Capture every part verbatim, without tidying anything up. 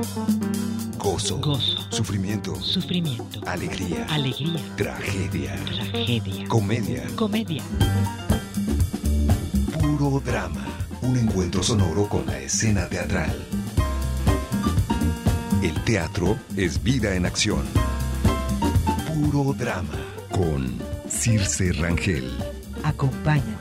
Gozo, Gozo. Sufrimiento, Sufrimiento. Alegría, Alegría. Tragedia, Tragedia. Comedia, Comedia. Puro drama. Un encuentro sonoro con la escena teatral. El teatro es vida en acción. Puro drama. Con Circe Rangel. Acompáñanos.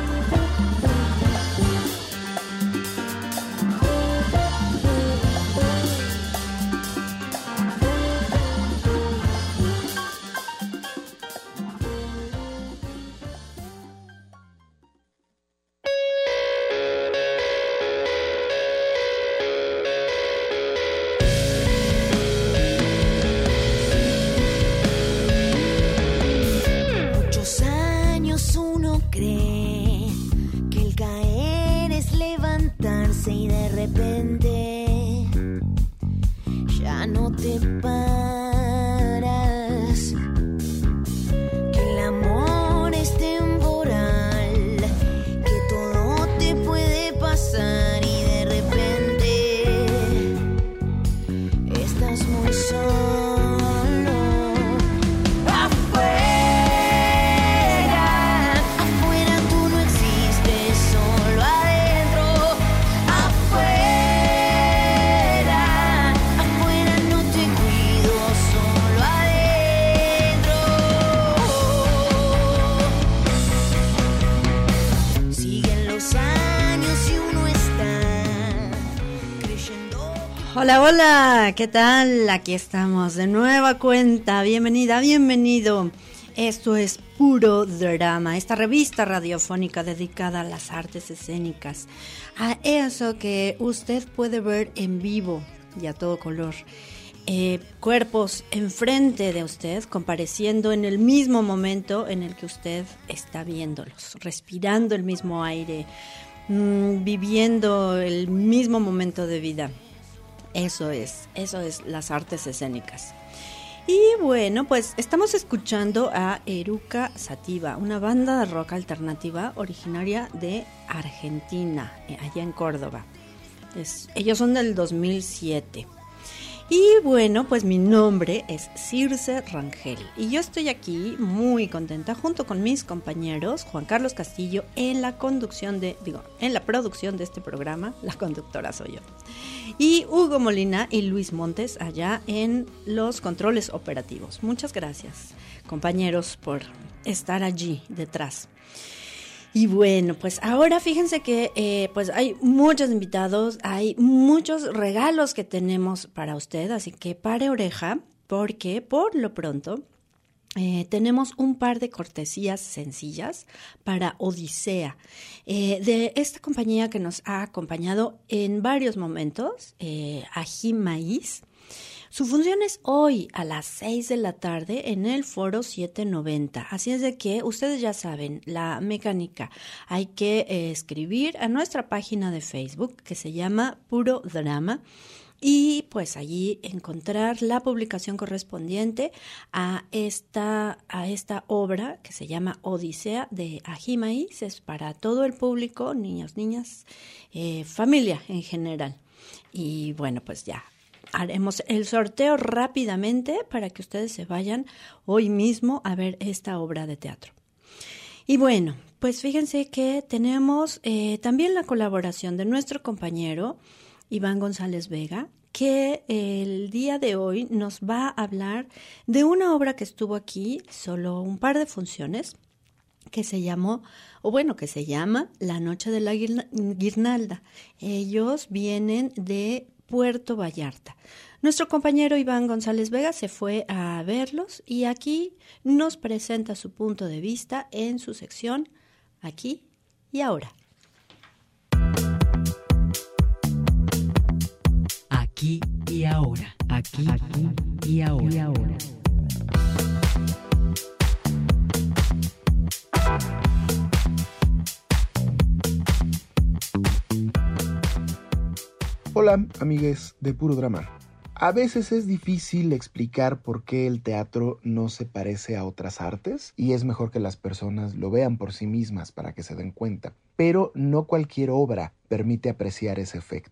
Hola, hola, ¿qué tal? Aquí estamos de nueva cuenta, bienvenida, bienvenido. Esto es Puro Drama, esta revista radiofónica dedicada a las artes escénicas, a eso que usted puede ver en vivo y a todo color. Eh, cuerpos enfrente de usted, compareciendo en el mismo momento en el que usted está viéndolos, respirando el mismo aire, mmm, viviendo el mismo momento de vida. Eso es, eso es las artes escénicas. Y bueno, pues estamos escuchando a Eruca Sativa, una banda de rock alternativa originaria de Argentina, allá en Córdoba. Es, ellos son del dos mil siete. Y bueno, pues mi nombre es Circe Rangel y yo estoy aquí muy contenta junto con mis compañeros Juan Carlos Castillo en la conducción de, digo, en la producción de este programa. La conductora soy yo. Y Hugo Molina y Luis Montes allá en los controles operativos. Muchas gracias, compañeros, por estar allí detrás. Y bueno, pues ahora fíjense que eh, pues hay muchos invitados, hay muchos regalos que tenemos para usted, así que pare oreja, porque por lo pronto eh, tenemos un par de cortesías sencillas para Odisea, eh, de esta compañía que nos ha acompañado en varios momentos, eh, Ají Maíz. Su función es hoy a las seis de la tarde en el Foro setecientos noventa. Así es de que ustedes ya saben la mecánica. Hay que eh, escribir a nuestra página de Facebook que se llama Puro Drama y pues allí encontrar la publicación correspondiente a esta, a esta obra que se llama Odisea de Ají Maíz. Es para todo el público, niños, niñas, eh, familia en general. Y bueno, pues ya. Haremos el sorteo rápidamente para que ustedes se vayan hoy mismo a ver esta obra de teatro. Y bueno, pues fíjense que tenemos eh, también la colaboración de nuestro compañero Iván González Vega, que el día de hoy nos va a hablar de una obra que estuvo aquí, solo un par de funciones, que se llamó, o bueno, que se llama La Noche de la Guirnalda. Ellos vienen de Puerto Vallarta. Nuestro compañero Iván González Vega se fue a verlos y aquí nos presenta su punto de vista en su sección Aquí y Ahora. Aquí y ahora. Aquí, aquí y ahora. Y ahora. Hola, amigues de Puro Drama. A veces es difícil explicar por qué el teatro no se parece a otras artes y es mejor que las personas lo vean por sí mismas para que se den cuenta. Pero no cualquier obra permite apreciar ese efecto.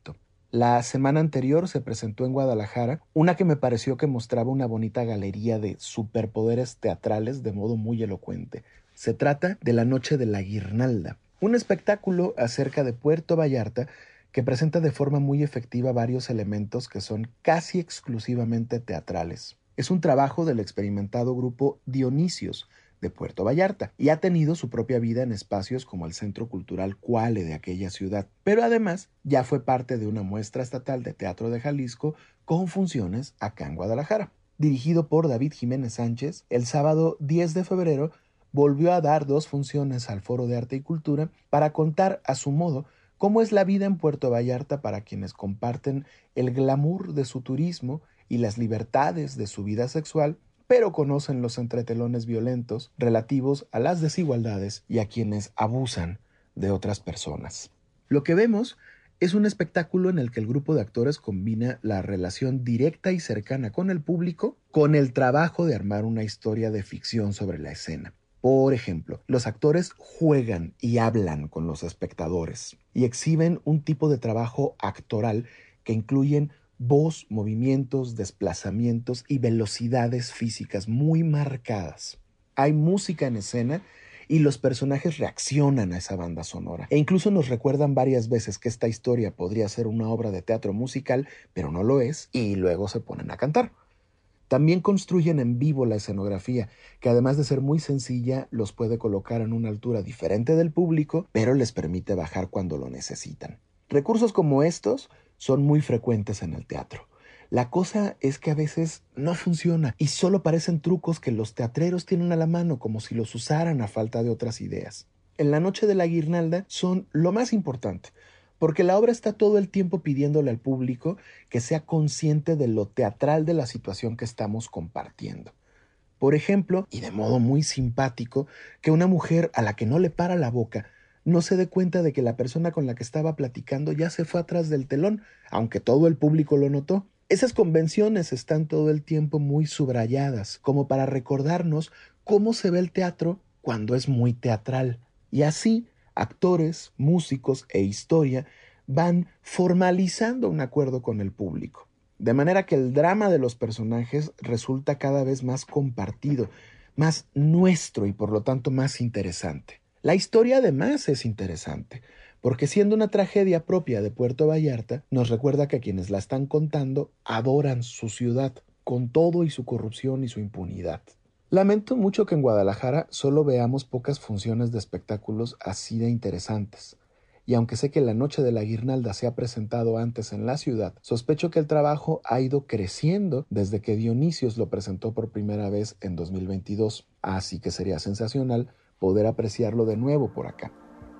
La semana anterior se presentó en Guadalajara una que me pareció que mostraba una bonita galería de superpoderes teatrales de modo muy elocuente. Se trata de La Noche de la Guirnalda, un espectáculo acerca de Puerto Vallarta que presenta de forma muy efectiva varios elementos que son casi exclusivamente teatrales. Es un trabajo del experimentado grupo Dionisios de Puerto Vallarta y ha tenido su propia vida en espacios como el Centro Cultural Cuale de aquella ciudad, pero además ya fue parte de una muestra estatal de teatro de Jalisco con funciones acá en Guadalajara. Dirigido por David Jiménez Sánchez, el sábado diez de febrero volvió a dar dos funciones al Foro de Arte y Cultura para contar a su modo cómo es la vida en Puerto Vallarta para quienes comparten el glamour de su turismo y las libertades de su vida sexual, pero conocen los entretelones violentos relativos a las desigualdades y a quienes abusan de otras personas. Lo que vemos es un espectáculo en el que el grupo de actores combina la relación directa y cercana con el público con el trabajo de armar una historia de ficción sobre la escena. Por ejemplo, los actores juegan y hablan con los espectadores y exhiben un tipo de trabajo actoral que incluyen voz, movimientos, desplazamientos y velocidades físicas muy marcadas. Hay música en escena y los personajes reaccionan a esa banda sonora e incluso nos recuerdan varias veces que esta historia podría ser una obra de teatro musical, pero no lo es, y luego se ponen a cantar. También construyen en vivo la escenografía, que además de ser muy sencilla, los puede colocar en una altura diferente del público, pero les permite bajar cuando lo necesitan. Recursos como estos son muy frecuentes en el teatro. La cosa es que a veces no funciona y solo parecen trucos que los teatreros tienen a la mano como si los usaran a falta de otras ideas. En La Noche de la Guirnalda son lo más importante, porque la obra está todo el tiempo pidiéndole al público que sea consciente de lo teatral de la situación que estamos compartiendo. Por ejemplo, y de modo muy simpático, que una mujer a la que no le para la boca no se dé cuenta de que la persona con la que estaba platicando ya se fue atrás del telón, aunque todo el público lo notó. Esas convenciones están todo el tiempo muy subrayadas, como para recordarnos cómo se ve el teatro cuando es muy teatral. Y así, actores, músicos e historia van formalizando un acuerdo con el público. De manera que el drama de los personajes resulta cada vez más compartido, más nuestro y por lo tanto más interesante. La historia además es interesante, porque siendo una tragedia propia de Puerto Vallarta, nos recuerda que quienes la están contando adoran su ciudad, con todo y su corrupción y su impunidad. Lamento mucho que en Guadalajara solo veamos pocas funciones de espectáculos así de interesantes. Y aunque sé que La Noche de la Guirnalda se ha presentado antes en la ciudad, sospecho que el trabajo ha ido creciendo desde que Dionisios lo presentó por primera vez en dos mil veintidós. Así que sería sensacional poder apreciarlo de nuevo por acá.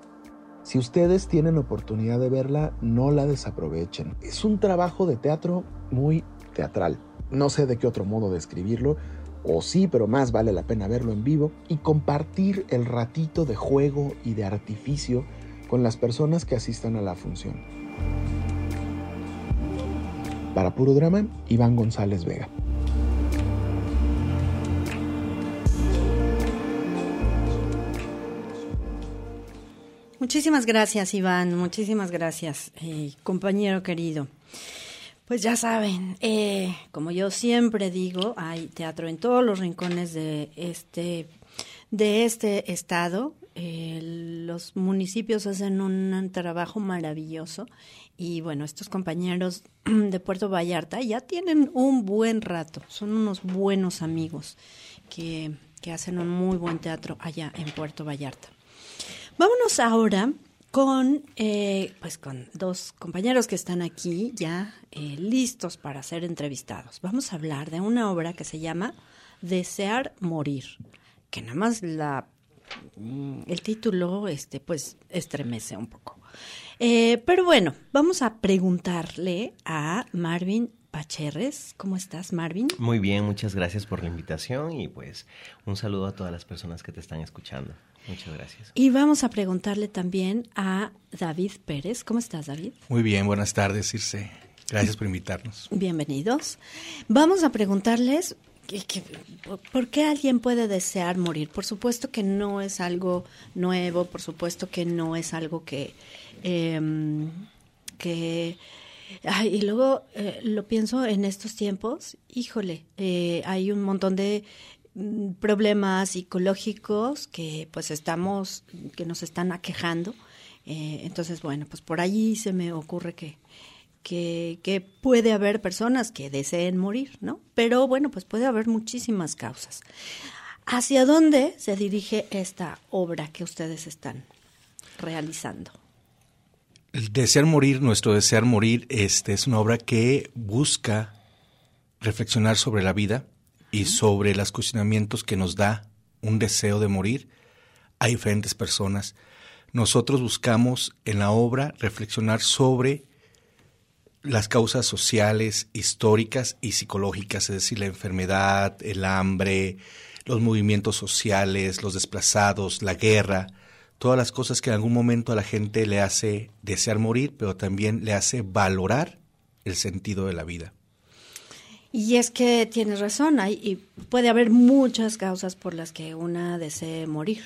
Si ustedes tienen oportunidad de verla, no la desaprovechen. Es un trabajo de teatro muy teatral. No sé de qué otro modo describirlo, o sí, pero más vale la pena verlo en vivo y compartir el ratito de juego y de artificio con las personas que asistan a la función. Para Puro Drama, Iván González Vega. Muchísimas gracias, Iván, muchísimas gracias, eh, compañero querido. Pues ya saben, eh, como yo siempre digo, hay teatro en todos los rincones de este, de este estado. Eh, los municipios hacen un trabajo maravilloso y bueno, estos compañeros de Puerto Vallarta ya tienen un buen rato, son unos buenos amigos que, que hacen un muy buen teatro allá en Puerto Vallarta. Vámonos ahora con, eh, pues con dos compañeros que están aquí ya eh, listos para ser entrevistados. Vamos a hablar de una obra que se llama Desear Morir, que nada más la, el título este, pues estremece un poco. Eh, pero bueno, vamos a preguntarle a Marvin Pacherres. ¿Cómo estás, Marvin? Muy bien, muchas gracias por la invitación y pues un saludo a todas las personas que te están escuchando. Muchas gracias. Y vamos a preguntarle también a David Pérez. ¿Cómo estás, David? Muy bien, buenas tardes, Circe. Gracias por invitarnos. Bienvenidos. Vamos a preguntarles que, que, por qué alguien puede desear morir. Por supuesto que no es algo nuevo, por supuesto que no es algo que, eh, que Ay, y luego eh, lo pienso en estos tiempos, híjole, eh, hay un montón de mm, problemas psicológicos que pues estamos, que nos están aquejando. Eh, entonces, bueno, pues por allí se me ocurre que, que, que puede haber personas que deseen morir, ¿no? Pero bueno, pues puede haber muchísimas causas. ¿Hacia dónde se dirige esta obra que ustedes están realizando? El Desear Morir, nuestro Desear Morir, este, es una obra que busca reflexionar sobre la vida y sobre los cuestionamientos que nos da un deseo de morir a diferentes personas. Nosotros buscamos en la obra reflexionar sobre las causas sociales, históricas y psicológicas, es decir, la enfermedad, el hambre, los movimientos sociales, los desplazados, la guerra, todas las cosas que en algún momento a la gente le hace desear morir, pero también le hace valorar el sentido de la vida. Y es que tienes razón, hay, y puede haber muchas causas por las que una desee morir.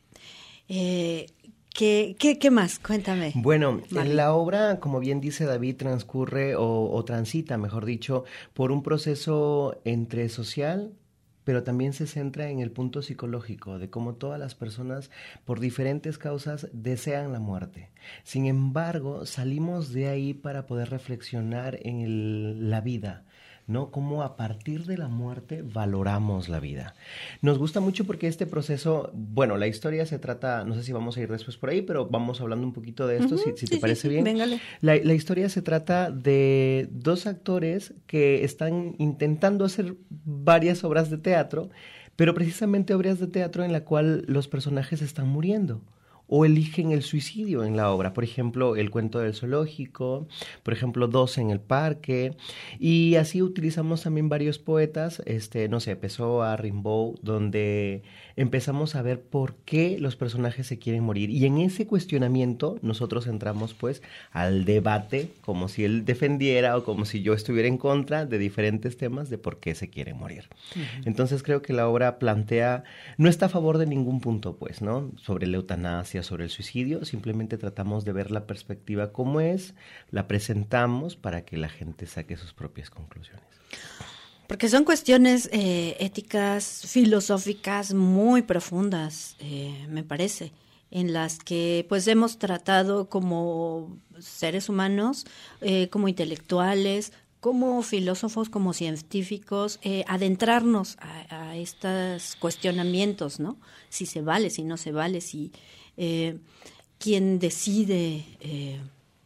Eh, ¿qué, qué, ¿Qué más? Cuéntame. Bueno, Mari. la obra, como bien dice David, transcurre o, o transita, mejor dicho, por un proceso entre social, pero también se centra en el punto psicológico de cómo todas las personas por diferentes causas desean la muerte. Sin embargo, salimos de ahí para poder reflexionar en el, la vida, ¿no? Cómo a partir de la muerte valoramos la vida. Nos gusta mucho porque este proceso, bueno, la historia se trata, no sé si vamos a ir después por ahí, pero vamos hablando un poquito de esto, uh-huh, si, si sí, te parece sí, bien. Véngale. La, la historia se trata de dos actores que están intentando hacer varias obras de teatro, pero precisamente obras de teatro en la cual los personajes están muriendo o eligen el suicidio en la obra. Por ejemplo, El cuento del zoológico, por ejemplo, Dos en el parque, y así utilizamos también varios poetas, este, no sé, Pessoa, Rimbaud, donde empezamos a ver por qué los personajes se quieren morir. Y en ese cuestionamiento nosotros entramos pues al debate, como si él defendiera o como si yo estuviera en contra de diferentes temas de por qué se quieren morir. Uh-huh. Entonces creo que la obra plantea, no está a favor de ningún punto, pues, ¿no? Sobre la eutanasia, sobre el suicidio, simplemente tratamos de ver la perspectiva como es, la presentamos para que la gente saque sus propias conclusiones. Porque son cuestiones eh, éticas, filosóficas muy profundas, eh, me parece, en las que pues hemos tratado como seres humanos, eh, como intelectuales, como filósofos, como científicos, eh, adentrarnos a, a estos cuestionamientos, ¿no? Si se vale, si no se vale, si eh, quién decide eh,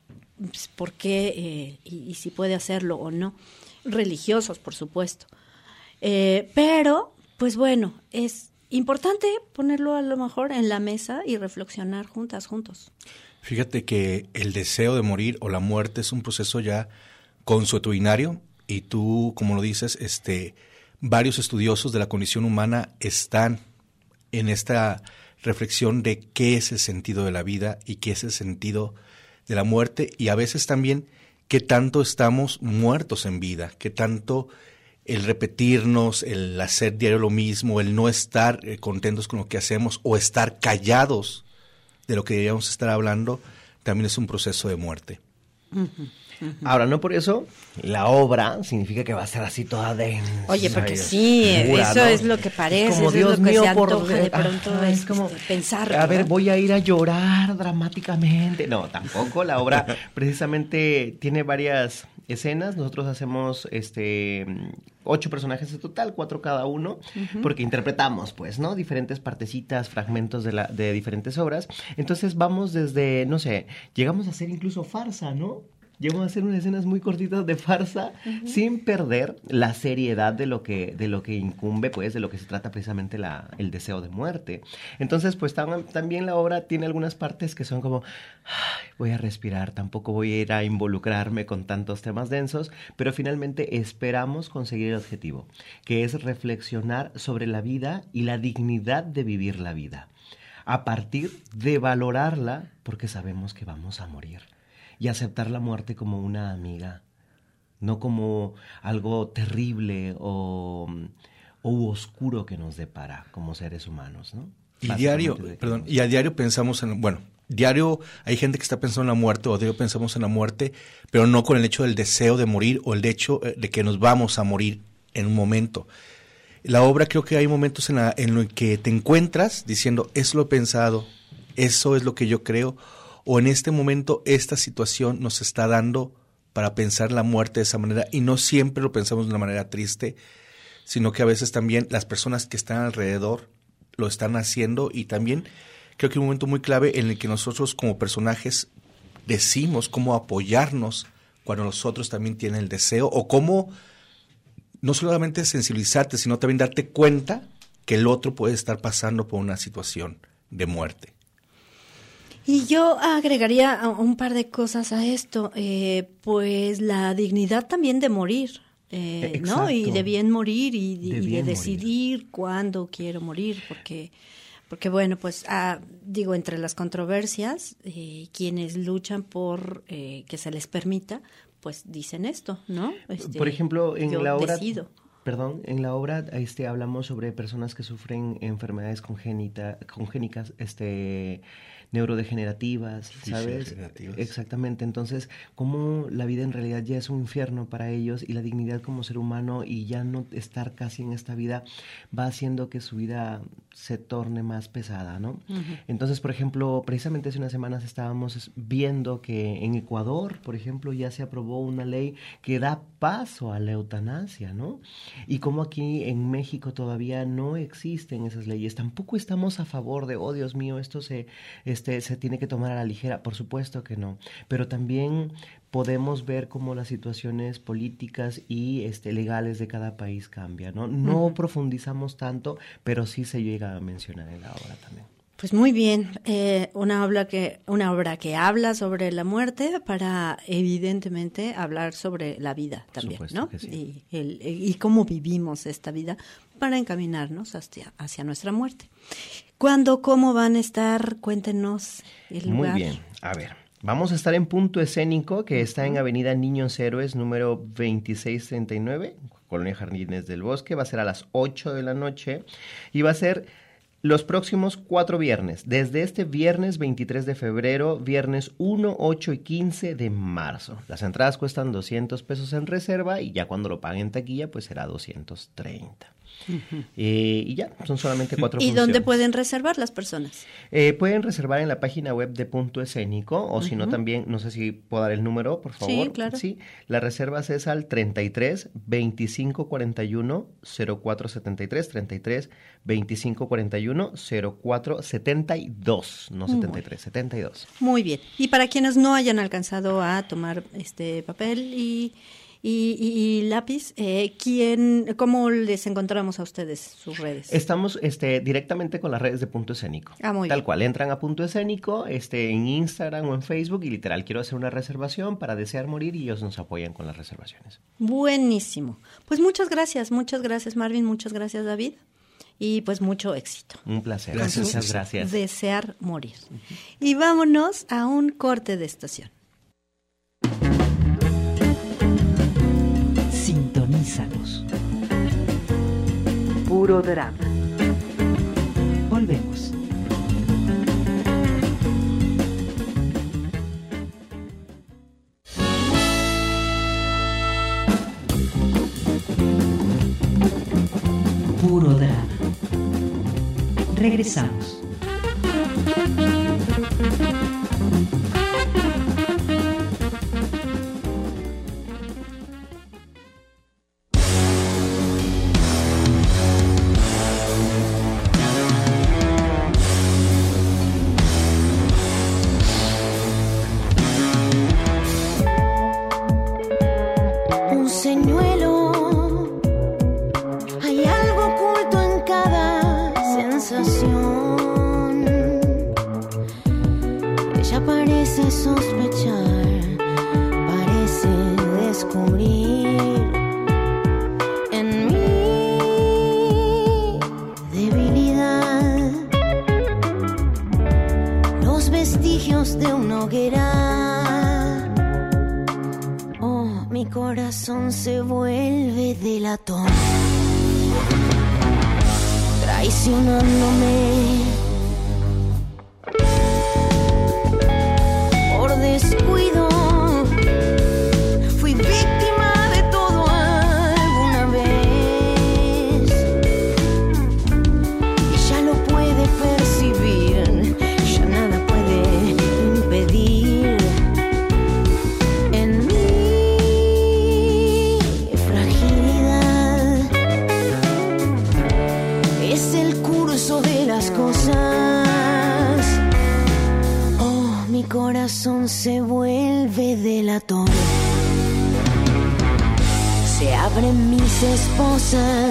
por qué eh, y, y si puede hacerlo o no. Religiosos, por supuesto. Eh, pero, pues bueno, es importante ponerlo a lo mejor en la mesa y reflexionar juntas, juntos. Fíjate que el deseo de morir o la muerte es un proceso ya consuetudinario y tú, como lo dices, este, varios estudiosos de la condición humana están en esta reflexión de qué es el sentido de la vida y qué es el sentido de la muerte, y a veces también qué tanto estamos muertos en vida, qué tanto el repetirnos, el hacer diario lo mismo, el no estar eh, contentos con lo que hacemos o estar callados de lo que deberíamos estar hablando, también es un proceso de muerte. Uh-huh. Uh-huh. Ahora, no por eso la obra significa que va a ser así toda densa. Oye, porque sí, dura, eso ¿no? es lo que parece, como, eso Dios es lo que mío, se antoja por... de pronto ah, es como pensar. A ver, voy a ir a llorar dramáticamente. No, tampoco. La obra precisamente tiene varias escenas. Nosotros hacemos este ocho personajes en total, cuatro cada uno, uh-huh. porque interpretamos, pues, ¿no? Diferentes partecitas, fragmentos de, la, de diferentes obras. Entonces vamos desde, no sé, llegamos a hacer incluso farsa, ¿no? Llegamos a hacer unas escenas muy cortitas de farsa, uh-huh. sin perder la seriedad de lo que de lo que incumbe, pues, de lo que se trata precisamente la, el deseo de muerte. Entonces, pues, tam, también la obra tiene algunas partes que son como, ay, voy a respirar, tampoco voy a ir a involucrarme con tantos temas densos, pero finalmente esperamos conseguir el objetivo, que es reflexionar sobre la vida y la dignidad de vivir la vida, a partir de valorarla porque sabemos que vamos a morir. Y aceptar la muerte como una amiga, no como algo terrible o, o oscuro que nos depara como seres humanos, ¿no? Y diario, perdón, y a diario pensamos en, bueno, diario hay gente que está pensando en la muerte, o diario pensamos en la muerte, pero no con el hecho del deseo de morir o el hecho de que nos vamos a morir en un momento. La obra, creo que hay momentos en, la, en los que te encuentras diciendo, eso lo he pensado, eso es lo que yo creo, o en este momento esta situación nos está dando para pensar la muerte de esa manera, y no siempre lo pensamos de una manera triste, sino que a veces también las personas que están alrededor lo están haciendo, y también creo que hay un momento muy clave en el que nosotros como personajes decimos cómo apoyarnos cuando los otros también tienen el deseo, o cómo no solamente sensibilizarte, sino también darte cuenta que el otro puede estar pasando por una situación de muerte. Y yo agregaría un par de cosas a esto, eh, pues la dignidad también de morir, eh, ¿no? Y de bien morir y, de, y de decidir morir. Cuándo quiero morir, porque, porque bueno, pues ah, digo, entre las controversias, eh, quienes luchan por eh, que se les permita, pues dicen esto, ¿no? Este, por ejemplo, en yo la obra... decido. Perdón, en la obra este, hablamos sobre personas que sufren enfermedades congénita, congénicas, este, neurodegenerativas, ¿sabes? Exactamente. Entonces, cómo la vida en realidad ya es un infierno para ellos, y la dignidad como ser humano y ya no estar casi en esta vida va haciendo que su vida se torne más pesada, ¿no? Uh-huh. Entonces, por ejemplo, precisamente hace unas semanas estábamos viendo que en Ecuador, por ejemplo, ya se aprobó una ley que da paso a la eutanasia, ¿no? Y como aquí en México todavía no existen esas leyes. Tampoco estamos a favor de, oh Dios mío, esto se, este, se tiene que tomar a la ligera. Por supuesto que no. Pero también podemos ver cómo las situaciones políticas y este, legales de cada país cambian, ¿no? No uh-huh. profundizamos tanto, pero sí se llega a mencionar en la obra también. Pues muy bien, eh, una obra que una obra que habla sobre la muerte para evidentemente hablar sobre la vida también, ¿no? Sí. Y, el, y cómo vivimos esta vida para encaminarnos hacia, hacia nuestra muerte. ¿Cuándo, cómo van a estar? Cuéntenos el lugar. Muy bien, a ver. Vamos a estar en Punto Escénico, que está en Avenida Niños Héroes, número veintiséis treinta y nueve, Colonia Jardines del Bosque. Va a ser a las ocho de la noche y va a ser los próximos cuatro viernes, desde este viernes veintitrés de febrero, viernes uno, ocho y quince de marzo. Las entradas cuestan doscientos pesos en reserva, y ya cuando lo paguen en taquilla, pues será doscientos treinta. Uh-huh. Eh, y ya, son solamente cuatro ¿Y funciones. dónde pueden reservar las personas? Eh, pueden reservar en la página web de Punto Escénico, o uh-huh. si no también, no sé si puedo dar el número, por favor. Sí, claro. Sí, las reservas es al treinta y tres, veinticinco cuarenta y uno, cero cuatro setenta y tres, treinta y tres, veinticinco cuarenta y uno, cero cuatro setenta y dos, no setenta y tres, setenta y dos. Muy bien. Y para quienes no hayan alcanzado a tomar este papel y... Y, y, y lápiz, eh, ¿quién, ¿cómo les encontramos a ustedes sus redes? Estamos este, directamente con las redes de Punto Escénico. Ah, muy Tal bien. cual, entran a Punto Escénico este, en Instagram o en Facebook y literal, quiero hacer una reservación para desear morir, y ellos nos apoyan con las reservaciones. Buenísimo. Pues muchas gracias, muchas gracias Marvin, muchas gracias David, y pues mucho éxito. Un placer. Gracias. Muchas gracias. Desear morir. Uh-huh. Y vámonos a un corte de estación. Sintonízanos. Puro drama. Volvemos. Puro drama. Regresamos. Se vuelve delatón, traicionándome. se abren mis esposas.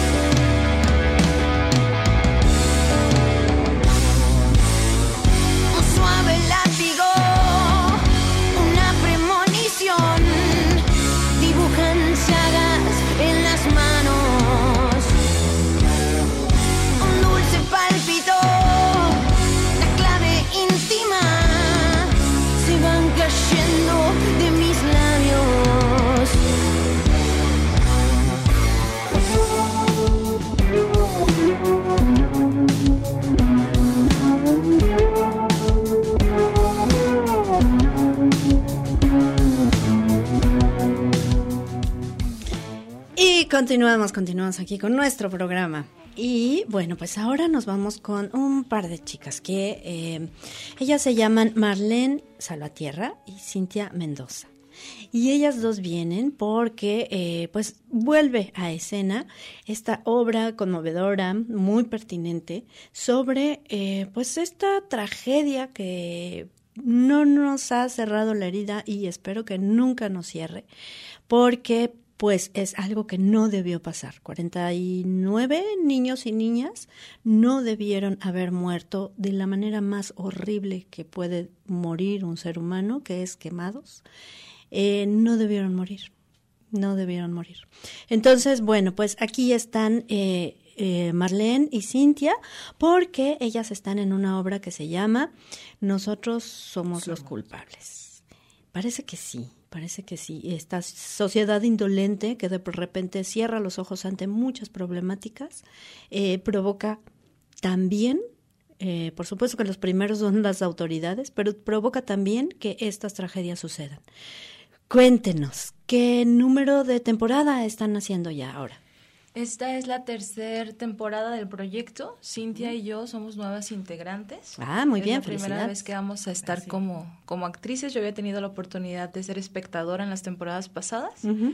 Un suave látigo, una premonición, dibujan llagas en las manos. Un dulce pálpito, la clave íntima, se van cayendo de mis labios. Y continuamos, continuamos aquí con nuestro programa. Y bueno, pues ahora nos vamos con un par de chicas que eh, ellas se llaman Marlene Salvatierra y Cintia Mendoza. Y ellas dos vienen porque eh, pues vuelve a escena esta obra conmovedora, muy pertinente, sobre eh, pues esta tragedia que no nos ha cerrado la herida y espero que nunca nos cierre, porque pues es algo que no debió pasar. cuarenta y nueve niños y niñas no debieron haber muerto de la manera más horrible que puede morir un ser humano, que es quemados. Eh, no debieron morir, no debieron morir. Entonces, bueno, pues aquí están eh, eh, Marlene y Cintia, porque ellas están en una obra que se llama Nosotros somos los culpables. Parece que sí. Parece que sí, esta sociedad indolente que de repente cierra los ojos ante muchas problemáticas, eh, provoca también, eh, por supuesto que los primeros son las autoridades, pero provoca también que estas tragedias sucedan. Cuéntenos, ¿qué número de temporada están haciendo ya ahora? Esta es la tercera temporada del proyecto. Cintia y yo somos nuevas integrantes. Ah, muy bien, felicidades. Es la primera vez que vamos a estar como, como actrices. Yo había tenido la oportunidad de ser espectadora en las temporadas pasadas, uh-huh.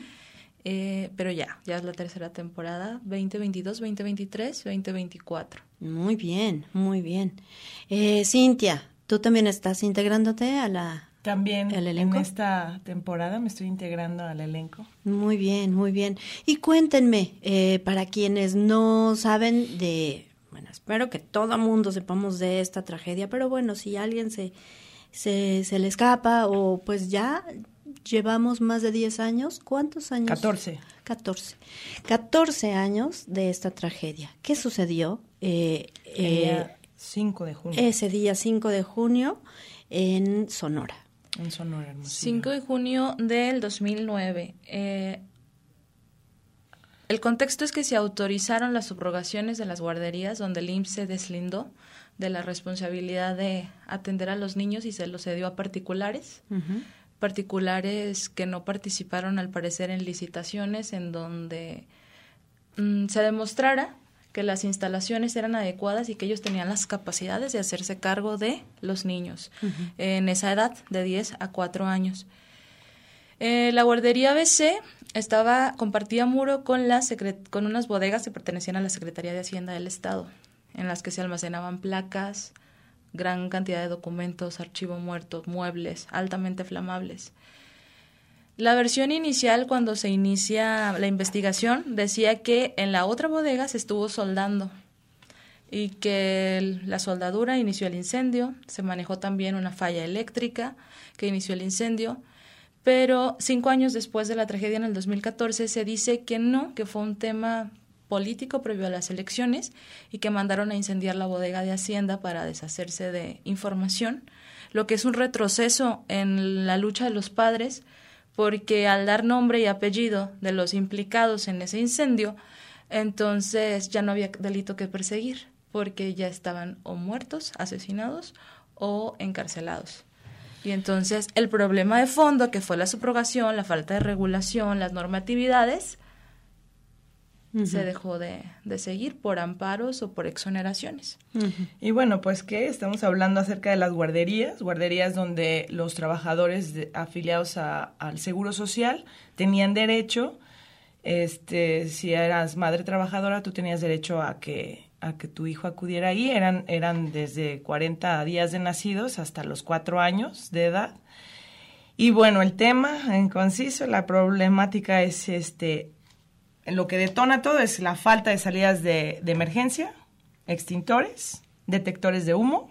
eh, pero ya, ya es la tercera temporada, veinte veintidós, veinte veintitrés, veinte veinticuatro. Muy bien, muy bien. Eh, Cintia, ¿tú también estás integrándote a la... También en esta temporada me estoy integrando al elenco. Muy bien, muy bien. Y cuéntenme, eh, para quienes no saben de, bueno, espero que todo mundo sepamos de esta tragedia, pero bueno, si alguien se, se, se le escapa o pues ya llevamos más de diez años, ¿cuántos años? catorce. catorce. catorce años de esta tragedia. ¿Qué sucedió? Eh, eh, cinco de junio. Ese día cinco de junio en Sonora. En Sonora, Hermosillo. cinco de junio del dos mil nueve. Eh, el contexto es que se autorizaron las subrogaciones de las guarderías donde el I M S S se deslindó de la responsabilidad de atender a los niños y se los cedió a particulares. Uh-huh. Particulares que no participaron al parecer en licitaciones en donde mm, se demostrara que las instalaciones eran adecuadas y que ellos tenían las capacidades de hacerse cargo de los niños uh-huh. en esa edad de diez a cuatro años. Eh, la guardería B C estaba compartía muro con, la secret- con unas bodegas que pertenecían a la Secretaría de Hacienda del Estado, en las que se almacenaban placas, gran cantidad de documentos, archivo muerto, muebles altamente flamables. La versión inicial, cuando se inicia la investigación, decía que en la otra bodega se estuvo soldando y que la soldadura inició el incendio. Se manejó también una falla eléctrica que inició el incendio, pero cinco años después de la tragedia, en el dos mil catorce, se dice que no, que fue un tema político previo a las elecciones y que mandaron a incendiar la bodega de Hacienda para deshacerse de información, lo que es un retroceso en la lucha de los padres, porque al dar nombre y apellido de los implicados en ese incendio, entonces ya no había delito que perseguir, porque ya estaban o muertos, asesinados o encarcelados. Y entonces el problema de fondo, que fue la subrogación, la falta de regulación, las normatividades, uh-huh. se dejó de, de seguir por amparos o por exoneraciones. Uh-huh. Y bueno, pues que estamos hablando acerca de las guarderías, guarderías donde los trabajadores de, afiliados a, al Seguro Social tenían derecho, este, si eras madre trabajadora, tú tenías derecho a que a que tu hijo acudiera ahí. Eran, eran desde cuarenta días de nacidos hasta los cuatro años de edad. Y bueno, el tema en conciso, la problemática es este, lo que detona todo es la falta de salidas de, de emergencia, extintores, detectores de humo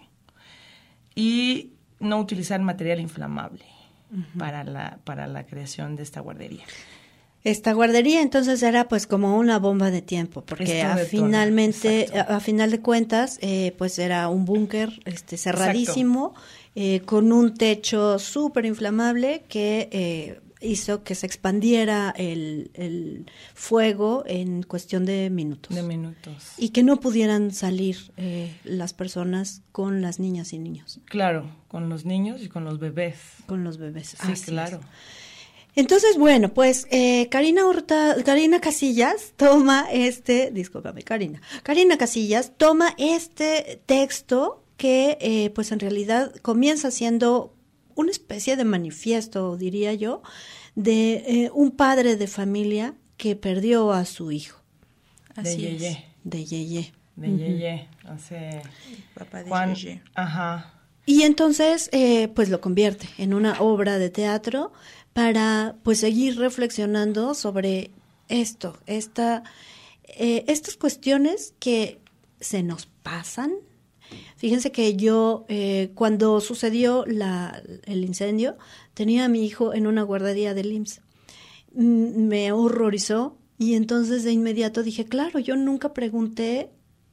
y no utilizar material inflamable uh-huh. para la, para la creación de esta guardería. Esta guardería entonces era pues como una bomba de tiempo, porque a finalmente, a, a final de cuentas, eh, pues era un búnker este, cerradísimo, eh, con un techo súper inflamable que eh, hizo que se expandiera el, el fuego en cuestión de minutos. De minutos. Y que no pudieran salir eh, las personas con las niñas y niños. Claro, con los niños y con los bebés. Con los bebés, sí, así claro. Es. Entonces, bueno, pues eh, Karina Hurtado, Karina Casillas toma este, discúlpame, Karina, Karina Casillas toma este texto que, eh, pues en realidad comienza siendo una especie de manifiesto, diría yo, de eh, un padre de familia que perdió a su hijo. Así de es. Yeye. De Yeye. De uh-huh. Yeye. O sea, papá de Juan, Yeye. Ajá. Y entonces, eh, pues lo convierte en una obra de teatro para, pues, seguir reflexionando sobre esto, esta, eh, estas cuestiones que se nos pasan. Fíjense que yo, eh, cuando sucedió la, el incendio, tenía a mi hijo en una guardería del I M S S. Mm, me horrorizó y entonces de inmediato dije, claro, yo nunca pregunté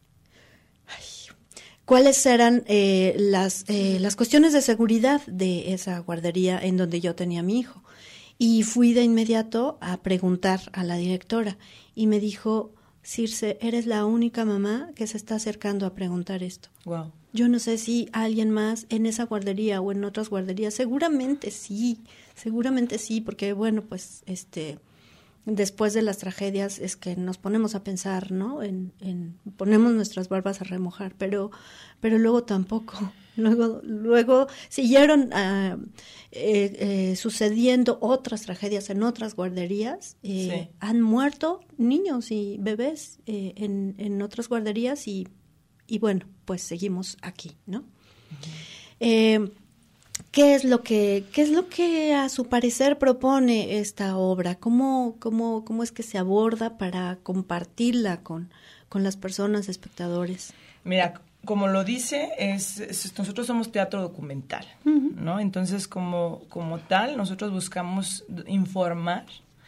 ay, cuáles eran eh, las, eh, las cuestiones de seguridad de esa guardería en donde yo tenía a mi hijo. Y fui de inmediato a preguntar a la directora y me dijo, Circe, eres la única mamá que se está acercando a preguntar esto. Wow. Yo no sé si alguien más en esa guardería o en otras guarderías, seguramente sí, seguramente sí, porque bueno, pues este después de las tragedias es que nos ponemos a pensar, ¿no? En, en ponemos nuestras barbas a remojar, pero pero luego tampoco. Luego, luego siguieron uh, eh, eh, sucediendo otras tragedias en otras guarderías. Eh, sí. Han muerto niños y bebés eh, en, en otras guarderías y, y bueno, pues seguimos aquí, ¿no? Uh-huh. Eh, ¿qué es lo que, qué es lo que a su parecer propone esta obra? ¿Cómo, cómo, cómo es que se aborda para compartirla con, con las personas espectadores? Mira, como lo dice, es, es nosotros somos teatro documental, uh-huh. ¿no? Entonces, como, como tal, nosotros buscamos informar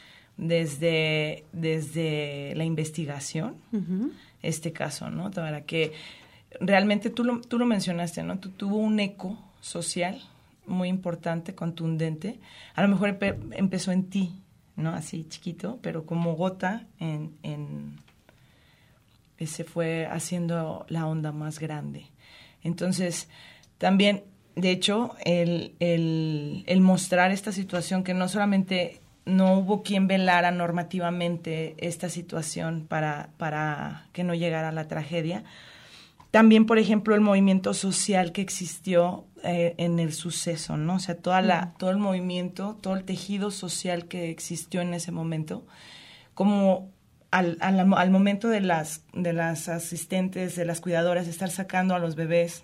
desde, desde la investigación, uh-huh. este caso, ¿no? Para que realmente, tú lo, tú lo mencionaste, ¿no? Tú, tuvo un eco social muy importante, contundente. A lo mejor empe, empezó en ti, ¿no? Así chiquito, pero como gota en... en se fue haciendo la onda más grande. Entonces, también, de hecho, el, el, el mostrar esta situación, que no solamente no hubo quien velara normativamente esta situación para, para que no llegara a la tragedia, también, por ejemplo, el movimiento social que existió eh, en el suceso, ¿no? O sea, toda la, todo el movimiento, todo el tejido social que existió en ese momento, como... Al, al, al momento de las, de las asistentes, de las cuidadoras, de estar sacando a los bebés,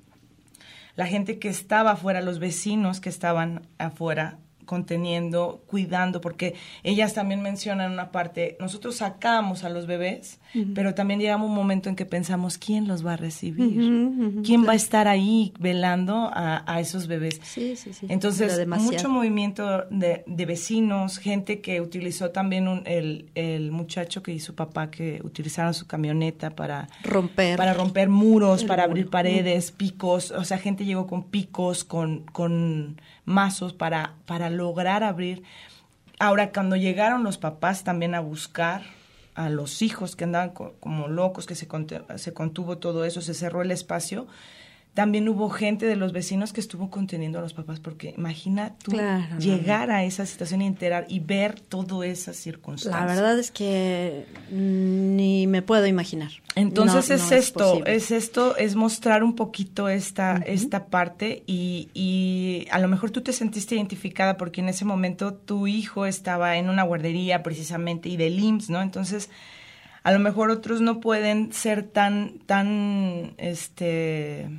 la gente que estaba afuera, los vecinos que estaban afuera, conteniendo, cuidando, porque ellas también mencionan una parte, nosotros sacábamos a los bebés, uh-huh. pero también llegamos a un momento en que pensamos, ¿quién los va a recibir? Uh-huh, uh-huh, ¿Quién claro. va a estar ahí velando a, a esos bebés? Sí, sí, sí. Entonces, mucho movimiento de, de vecinos, gente que utilizó también un, el, el muchacho que y su papá que utilizaron su camioneta para romper, para romper muros, para muro. abrir paredes, uh-huh. picos, o sea, gente llegó con picos, con, con mazos para, para lograr abrir. Ahora, cuando llegaron los papás también a buscar a los hijos que andaban co- como locos, que se, cont- se contuvo todo eso, se cerró el espacio, también hubo gente de los vecinos que estuvo conteniendo a los papás, porque imagina tú claro, llegar a esa situación y enterar y ver todas esas circunstancias. La verdad es que ni me puedo imaginar. Entonces no, es no esto, es, es esto, es mostrar un poquito esta, uh-huh. esta parte y, y a lo mejor tú te sentiste identificada porque en ese momento tu hijo estaba en una guardería precisamente y del I M S S, ¿no? Entonces, a lo mejor otros no pueden ser tan, tan, este...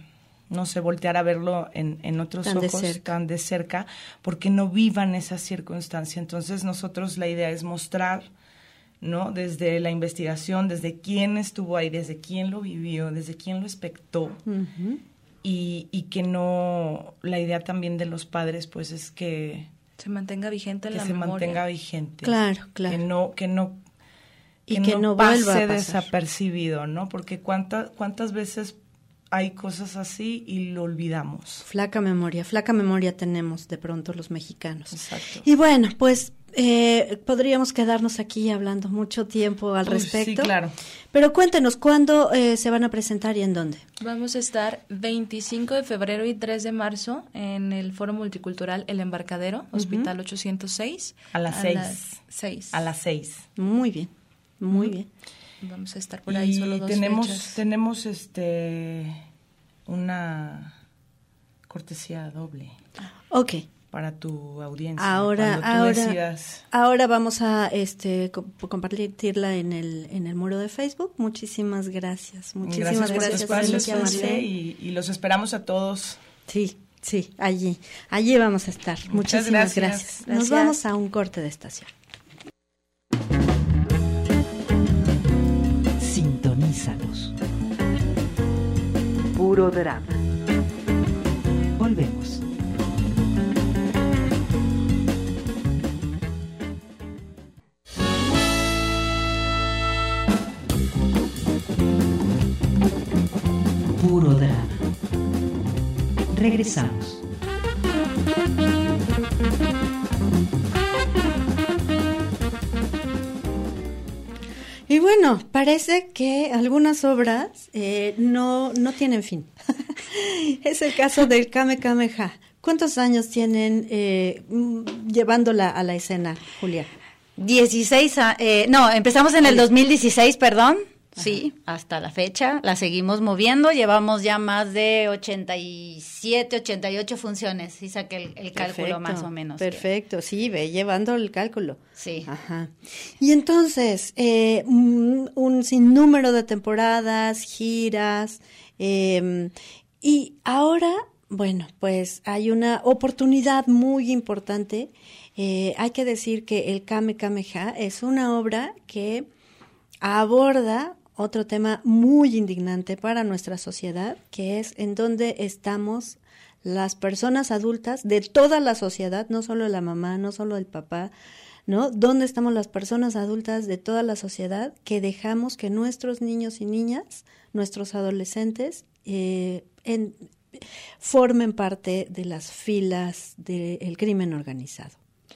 no sé, voltear a verlo en, en otros Tan de ojos cerca. tan de cerca, porque no vivan esa circunstancia. Entonces nosotros la idea es mostrar, ¿no? Desde la investigación, desde quién estuvo ahí, desde quién lo vivió, desde quién lo expectó. Ujú. Y, y que no, la idea también de los padres pues es que, Se mantenga vigente en que la se memoria. mantenga vigente. Claro, claro. Que no, que no, Y que no pase vuelva a pasar. desapercibido, ¿no? Porque cuántas, cuántas veces hay cosas así y lo olvidamos. Flaca memoria, flaca memoria tenemos de pronto los mexicanos. Exacto. Y bueno, pues eh, podríamos quedarnos aquí hablando mucho tiempo al Uy, respecto. sí, claro. Pero cuéntenos, ¿cuándo eh, se van a presentar y en dónde? Vamos a estar veinticinco de febrero y tres de marzo en el Foro Multicultural El Embarcadero, Hospital ochocientos seis. A las seis. las seis. A las seis. Muy bien, muy bien. Vamos a estar por ahí Y solo dos tenemos, fechas. tenemos este una cortesía doble Ok. para tu audiencia. Ahora, Cuando tú ahora, decidas. ahora vamos a este co- compartirla en el en el muro de Facebook. Muchísimas gracias, muchísimas Gracias, gracias, por tu espacio, Alicia Celse, Marlene. y, y los esperamos a todos. Sí, sí, allí, allí vamos a estar. Muchas Muchísimas gracias. gracias. Nos Gracias. vamos a un corte de estación. Sintonízanos. Puro drama. Volvemos. Puro drama. Regresamos. Y bueno, parece que algunas obras eh, no, no tienen fin. Es el caso del Kame Kameha. ¿Cuántos años tienen eh, mm, llevándola a la escena, Julia? dieciséis, a- eh, no, empezamos en el dos mil dieciséis, perdón. Sí, hasta la fecha la seguimos moviendo. Llevamos ya más de ochenta y siete, ochenta y ocho funciones. Sí, saqué el, el cálculo Perfecto, más o menos. Perfecto, sí, ve llevando el cálculo. Sí. Ajá. Y entonces, eh, un, un sinnúmero de temporadas, giras, eh, y ahora, bueno, pues hay una oportunidad muy importante. Eh, hay que decir que el Kame Kameha es una obra que aborda otro tema muy indignante para nuestra sociedad, que es en dónde estamos las personas adultas de toda la sociedad, no solo la mamá, no solo el papá, ¿no? ¿Dónde estamos las personas adultas de toda la sociedad que dejamos que nuestros niños y niñas, nuestros adolescentes, eh, en, formen parte de las filas del crimen organizado?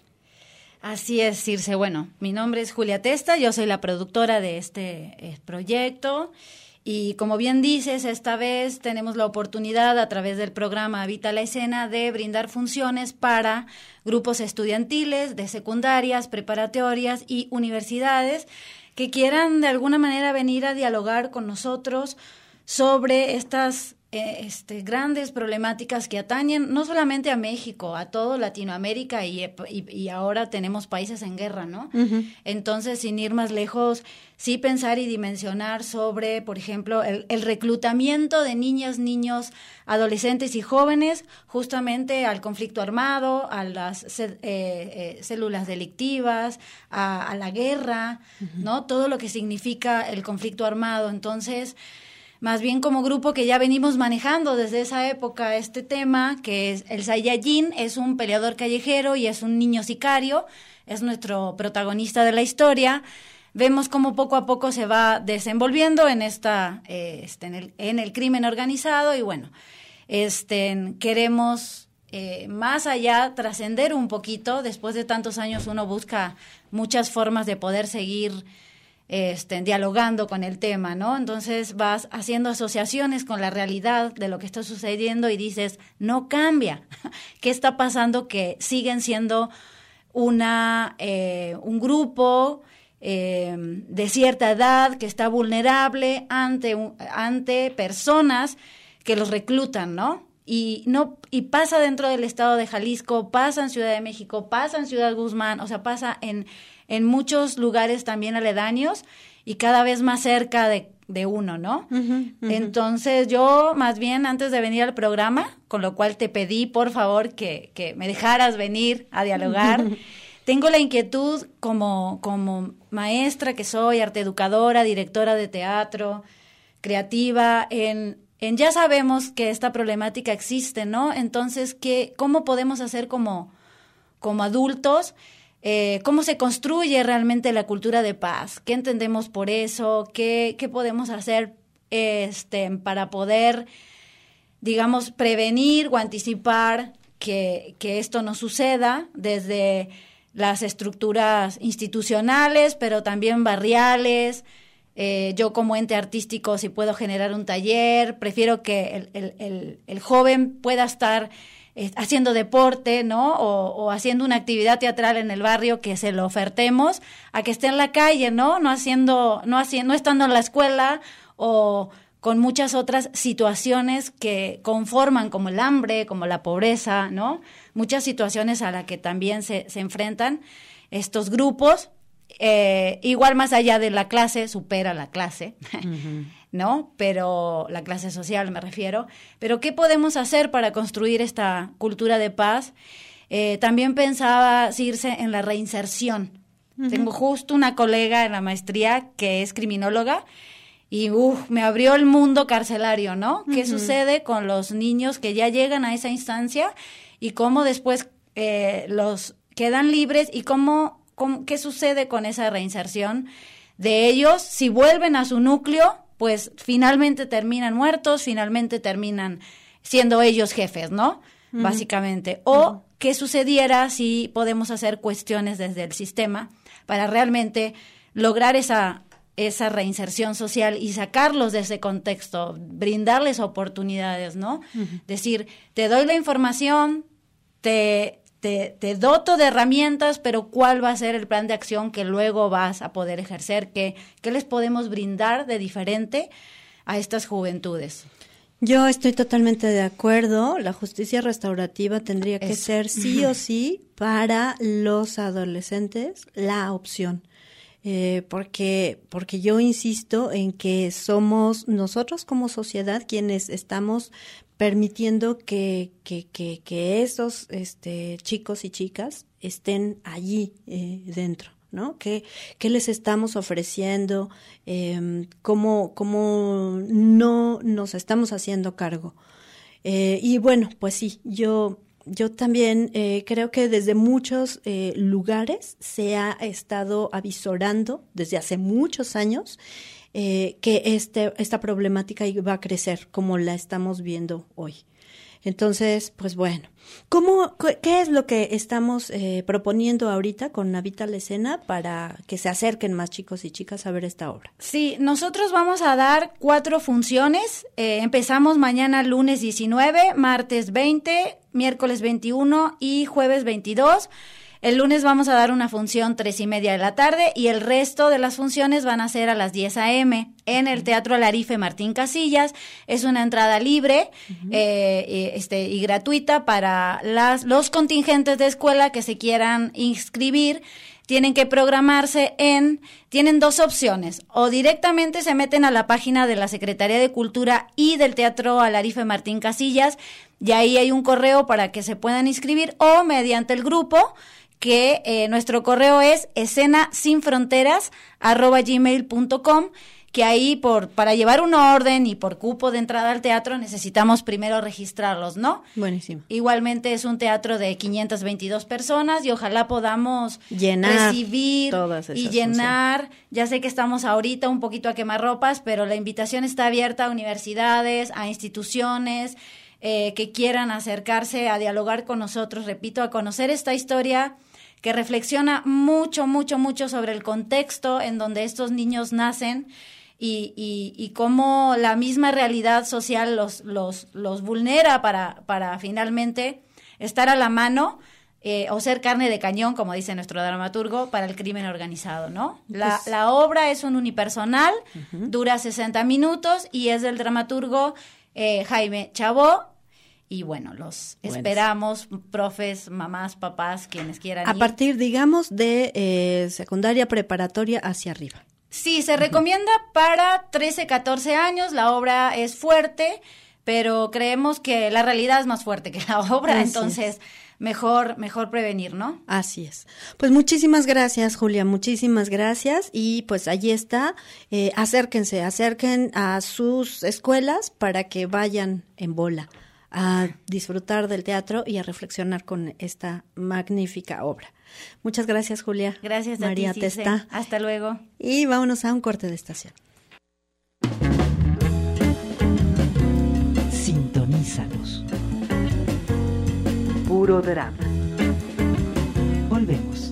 Así es, Circe. Bueno, mi nombre es Julia Testa, yo soy la productora de este eh, proyecto y como bien dices, esta vez tenemos la oportunidad a través del programa Habita la Escena de brindar funciones para grupos estudiantiles de secundarias, preparatorias y universidades que quieran de alguna manera venir a dialogar con nosotros sobre estas eh, este, grandes problemáticas que atañen no solamente a México, a todo Latinoamérica y, y, y ahora tenemos países en guerra, ¿no? Uh-huh. Entonces, sin ir más lejos, sí pensar y dimensionar sobre, por ejemplo, el, el reclutamiento de niñas, niños, adolescentes y jóvenes justamente al conflicto armado, a las eh, eh, células delictivas, a, a la guerra, uh-huh. ¿no? Todo lo que significa el conflicto armado. Entonces, más bien como grupo que ya venimos manejando desde esa época este tema, que es el Saiyajin, es un peleador callejero y es un niño sicario, es nuestro protagonista de la historia. Vemos cómo poco a poco se va desenvolviendo en esta eh, este, en, el, en el crimen organizado y bueno, este, queremos eh, más allá trascender un poquito. Después de tantos años uno busca muchas formas de poder seguir Este, dialogando con el tema, ¿no? Entonces vas haciendo asociaciones con la realidad de lo que está sucediendo y dices, no cambia. ¿Qué está pasando? Que siguen siendo una eh, un grupo eh, de cierta edad que está vulnerable ante, un, ante personas que los reclutan, ¿no? y no y pasa dentro del estado de Jalisco, pasa en Ciudad de México, pasa en Ciudad Guzmán, o sea, pasa en, en muchos lugares también aledaños y cada vez más cerca de, de uno, ¿no? Uh-huh, uh-huh. Entonces yo más bien antes de venir al programa, con lo cual te pedí por favor que, que me dejaras venir a dialogar, uh-huh. Tengo la inquietud como, como maestra que soy, arte educadora, directora de teatro, creativa, en... En ya sabemos que esta problemática existe, ¿no? Entonces, ¿qué, ¿cómo podemos hacer como, como adultos? Eh, ¿Cómo se construye realmente la cultura de paz? ¿Qué entendemos por eso? ¿Qué, qué podemos hacer este, para poder, digamos, prevenir o anticipar que, que esto no suceda desde las estructuras institucionales, pero también barriales? Eh, yo como ente artístico, si puedo generar un taller, prefiero que el, el, el, el joven pueda estar eh, haciendo deporte, ¿no? O, o haciendo una actividad teatral en el barrio, que se lo ofertemos, a que esté en la calle, ¿no? No haciendo, no haciendo, no estando en la escuela o con muchas otras situaciones que conforman, como el hambre, como la pobreza, ¿no? Muchas situaciones a las que también se, se enfrentan estos grupos. Eh, igual más allá de la clase, supera la clase, uh-huh. ¿no? Pero la clase social me refiero. Pero ¿qué podemos hacer para construir esta cultura de paz? Eh, también pensaba, Circe, en la reinserción. Uh-huh. Tengo justo una colega en la maestría que es criminóloga y uf, me abrió el mundo carcelario, ¿no? Uh-huh. ¿Qué sucede con los niños que ya llegan a esa instancia y cómo después eh, los quedan libres y cómo... ¿Cómo, ¿Qué sucede con esa reinserción de ellos? Si vuelven a su núcleo, pues finalmente terminan muertos, finalmente terminan siendo ellos jefes, ¿no? Uh-huh. Básicamente. O uh-huh. ¿qué sucediera si podemos hacer cuestiones desde el sistema para realmente lograr esa, esa reinserción social y sacarlos de ese contexto, brindarles oportunidades, ¿no? Uh-huh. Decir, te doy la información, te... Te, te doto de herramientas, pero ¿cuál va a ser el plan de acción que luego vas a poder ejercer? ¿Qué, qué les podemos brindar de diferente a estas juventudes? Yo estoy totalmente de acuerdo. La justicia restaurativa tendría que es. ser sí o sí para los adolescentes la opción. Eh, porque, porque yo insisto en que somos nosotros como sociedad quienes estamos permitiendo que, que, que, que esos este, chicos y chicas estén allí eh, dentro, ¿no? ¿Qué, qué les estamos ofreciendo? Eh, ¿cómo, cómo no nos estamos haciendo cargo? Eh, y bueno, pues sí, yo... Yo también eh, creo que desde muchos eh, lugares se ha estado avisorando desde hace muchos años eh, que este, esta problemática iba a crecer como la estamos viendo hoy. Entonces, pues bueno, ¿cómo, ¿qué es lo que estamos eh, proponiendo ahorita con Navita la Escena para que se acerquen más chicos y chicas a ver esta obra? Sí, nosotros vamos a dar cuatro funciones. Eh, empezamos mañana lunes diecinueve, martes veinte, miércoles veintiuno y jueves veintidós. El lunes vamos a dar una función tres y media de la tarde y el resto de las funciones van a ser a las diez a eme en el Teatro Alarife Martín Casillas. Es una entrada libre uh-huh. eh, este, y gratuita para las, los contingentes de escuela que se quieran inscribir. Tienen que programarse en, tienen dos opciones, o directamente se meten a la página de la Secretaría de Cultura y del Teatro Alarife Martín Casillas, y ahí hay un correo para que se puedan inscribir, o mediante el grupo, que eh, nuestro correo es escena sin fronteras arroba gmail punto com, que ahí por para llevar un orden y por cupo de entrada al teatro necesitamos primero registrarlos, ¿no? Buenísimo. Igualmente es un teatro de quinientas veintidós personas y ojalá podamos llenar recibir todas esas y llenar. Funciones. Ya sé que estamos ahorita un poquito a quemarropas, pero la invitación está abierta a universidades, a instituciones eh, que quieran acercarse a dialogar con nosotros, repito, a conocer esta historia que reflexiona mucho, mucho, mucho sobre el contexto en donde estos niños nacen. Y, y, y cómo la misma realidad social los, los, los vulnera para, para finalmente estar a la mano eh, o ser carne de cañón, como dice nuestro dramaturgo, para el crimen organizado, ¿no? La, pues, la obra es un unipersonal, uh-huh. dura sesenta minutos y es del dramaturgo eh, Jaime Chabó. Y bueno, los Bueno. esperamos, profes, mamás, papás, quienes quieran A ir. partir, digamos, de eh, secundaria preparatoria hacia arriba. Sí, se recomienda para trece, catorce años, la obra es fuerte, pero creemos que la realidad es más fuerte que la obra, Así entonces mejor mejor prevenir, ¿no? Así es. Pues muchísimas gracias, Julia, muchísimas gracias. Y pues allí está, eh, acérquense, acerquen a sus escuelas para que vayan en bola a disfrutar del teatro y a reflexionar con esta magnífica obra. Muchas gracias, Julia. Gracias a María ti, Circe. Testa. Hasta luego. Y vámonos a un corte de estación. Sintonízanos. Puro drama. Volvemos.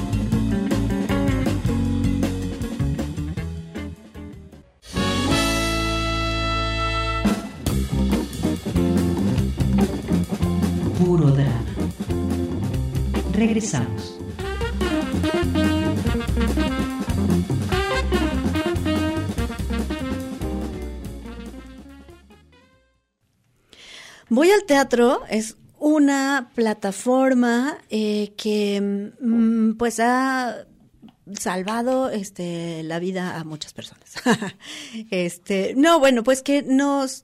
Puro drama. Regresamos. Voy al teatro es una plataforma eh, que mm, pues ha salvado este la vida a muchas personas. este, no, bueno, pues que nos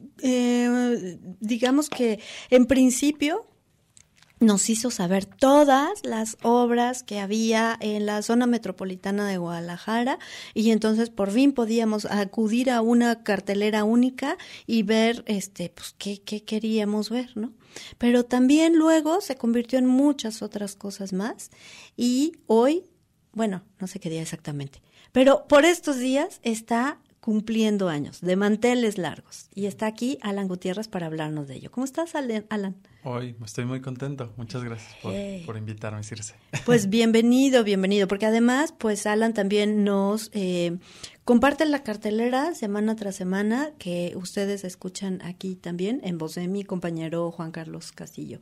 eh, digamos que en principio nos hizo saber todas las obras que había en la zona metropolitana de Guadalajara y entonces por fin podíamos acudir a una cartelera única y ver este pues qué, qué queríamos ver, ¿no? Pero también luego se convirtió en muchas otras cosas más y hoy, bueno, no sé qué día exactamente, pero por estos días está cumpliendo años, de manteles largos. Y está aquí Alan Gutiérrez para hablarnos de ello. ¿Cómo estás, Alan? Hoy estoy muy contento. Muchas gracias por, hey. por invitarme, Circe. Pues bienvenido, bienvenido. Porque además, pues Alan también nos eh, comparte la cartelera semana tras semana que ustedes escuchan aquí también en voz de mi compañero Juan Carlos Castillo.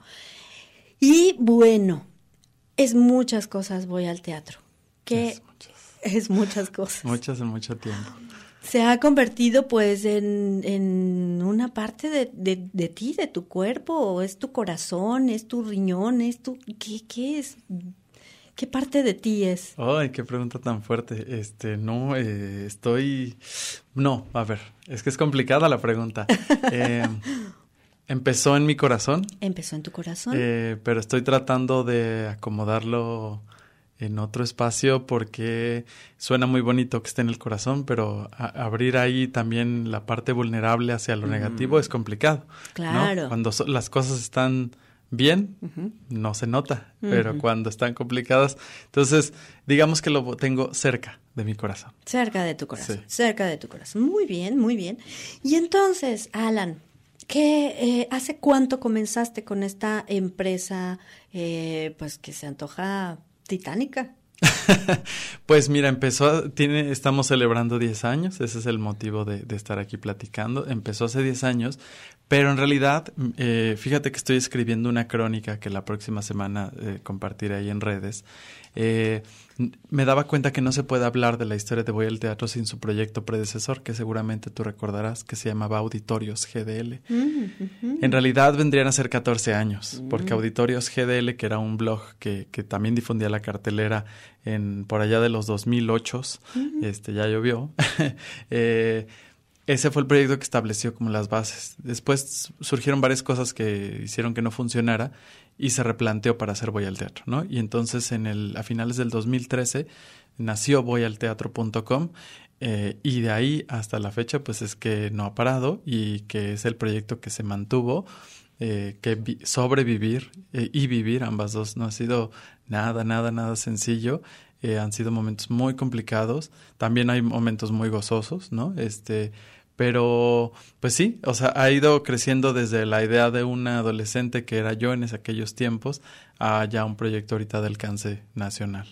Y bueno, es muchas cosas voy al teatro. Que es muchas. Es muchas cosas. Muchas en mucho tiempo. Se ha convertido pues en, en una parte de, de, de ti, de tu cuerpo, o es tu corazón, es tu riñón, es tu... ¿Qué, qué es? ¿Qué parte de ti es? Ay, qué pregunta tan fuerte. Este, no, eh, estoy... No, a ver, es que es complicada la pregunta. Eh, empezó en mi corazón. Empezó en tu corazón. Eh, pero estoy tratando de acomodarlo en otro espacio porque suena muy bonito que esté en el corazón, pero a, abrir ahí también la parte vulnerable hacia lo mm. negativo es complicado. Claro. ¿No? Cuando so, las cosas están bien, uh-huh. no se nota, uh-huh. pero cuando están complicadas, entonces digamos que lo tengo cerca de mi corazón. Cerca de tu corazón, sí. cerca de tu corazón. Muy bien, muy bien. Y entonces, Alan, ¿qué, eh, ¿hace cuánto comenzaste con esta empresa eh, pues que se antoja titánica? Pues mira, empezó, tiene, estamos celebrando diez años, ese es el motivo de, de estar aquí platicando. Empezó hace diez años, pero en realidad, eh, fíjate que estoy escribiendo una crónica que la próxima semana eh, compartiré ahí en redes. Eh, me daba cuenta que no se puede hablar de la historia de Voy al Teatro sin su proyecto predecesor, que seguramente tú recordarás, que se llamaba Auditorios G D L. Mm-hmm. En realidad vendrían a ser catorce años, mm. porque Auditorios G D L, que era un blog que, que también difundía la cartelera en por allá de los dos mil ocho, mm-hmm. este ya llovió, eh, ese fue el proyecto que estableció como las bases. Después surgieron varias cosas que hicieron que no funcionara y se replanteó para hacer Voy al Teatro, ¿no? Y entonces en el a finales del dos mil trece nació voy al teatro punto com eh, y de ahí hasta la fecha pues es que no ha parado y que es el proyecto que se mantuvo, eh, que vi- sobrevivir eh, y vivir, ambas dos, no ha sido nada, nada, nada sencillo. Eh, han sido momentos muy complicados, también hay momentos muy gozosos, ¿no? Este, pero pues sí, o sea, ha ido creciendo desde la idea de una adolescente que era yo en ese, aquellos tiempos a ya un proyecto ahorita de alcance nacional.